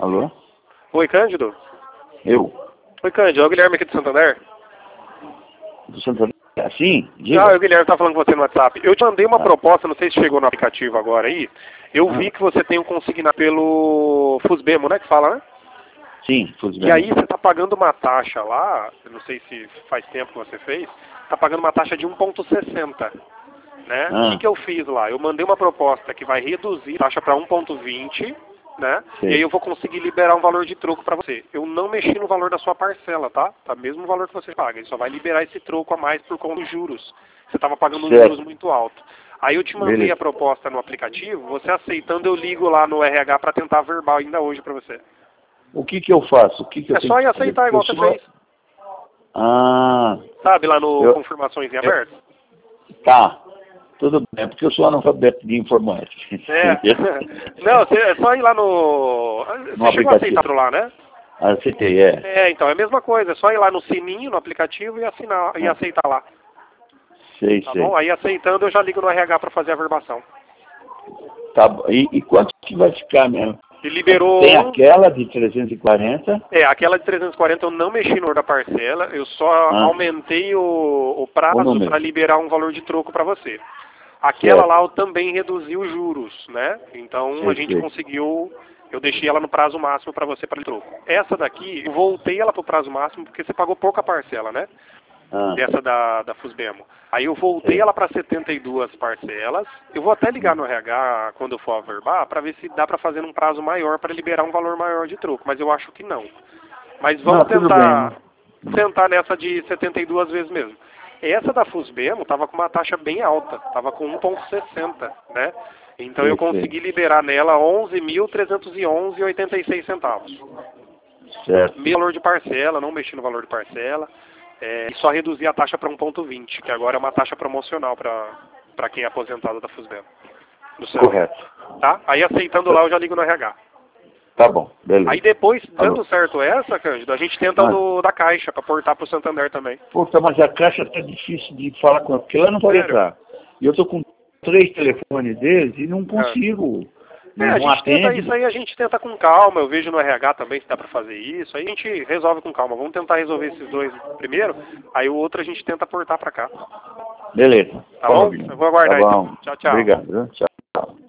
Alô? Oi, Cândido? Eu? Oi, Cândido. É o Guilherme aqui do Santander. Do Santander? Sim? Ah, Diga. o Guilherme tá falando com você no WhatsApp. Eu te mandei uma proposta, não sei se chegou no aplicativo agora aí. Eu vi que você tem um consignado pelo Fusbemo, né, que fala, né? Sim, Fusbemo. E aí você tá pagando uma taxa lá, eu não sei se faz tempo que você fez, tá pagando uma taxa de 1,60, né? O que eu fiz lá? Eu mandei uma proposta que vai reduzir a taxa para 1,20, né? Sim. E aí eu vou conseguir liberar um valor de troco para você. Eu não mexi no valor da sua parcela, tá? Tá mesmo o valor que você paga. Ele só vai liberar esse troco a mais por conta dos juros. Você estava pagando uns juros muito alto. Aí eu te mandei a proposta no aplicativo, você aceitando, eu ligo lá no RH para tentar verbal ainda hoje para você. O que eu faço? O que eu É tenho só ir que aceitar igual você fez. Ah. Sabe lá no confirmações em aberto? Tá. Tudo bem, porque eu sou analfabeto de informática. É. Não, é só ir lá no... Você chegou a aceitar lá, né? Aceitei, é. É, então, é a mesma coisa. É só ir lá no sininho, no aplicativo e assinar e aceitar lá. Sei. Bom? Aí aceitando eu já ligo no RH para fazer a verbação. Tá bom. E quanto que vai ficar mesmo? E liberou... Tem aquela de 340? É, aquela de 340 eu não mexi no valor da parcela, eu só aumentei o prazo para liberar um valor de troco para você. Aquela lá eu também reduzi os juros, né? Então a gente conseguiu, eu deixei ela no prazo máximo para você para troco. Essa daqui, eu voltei ela para o prazo máximo porque você pagou pouca parcela, né? Dessa da Fusbemo. Aí eu voltei ela para 72 parcelas. Eu vou até ligar no RH quando eu for averbar para ver se dá para fazer num prazo maior para liberar um valor maior de troco, mas eu acho que não. Mas vamos tentar nessa de 72 vezes mesmo. Essa da Fusbemo estava com uma taxa bem alta, estava com 1,60, né? Então eu consegui liberar nela 11.311,86 centavos. Certo. Meu valor de parcela, não mexi no valor de parcela. E só reduzi a taxa para 1,20, que agora é uma taxa promocional para quem é aposentado da Fusbemo. Correto. Tá? Aí aceitando lá eu já ligo no RH. Tá bom, beleza. Aí depois, dando certo essa, Cândido, a gente tenta o da Caixa, para portar para o Santander também. Puta, mas a Caixa tá difícil de falar com ela, porque ela não pode entrar. E eu tô com 3 telefones deles e não consigo. A gente tenta isso aí, a gente tenta com calma, eu vejo no RH também se dá pra fazer isso, aí a gente resolve com calma. Vamos tentar resolver esses dois primeiro, aí o outro a gente tenta portar pra cá. Beleza. Tá bom? Eu vou aguardar então. Tchau, tchau. Obrigado. Tchau.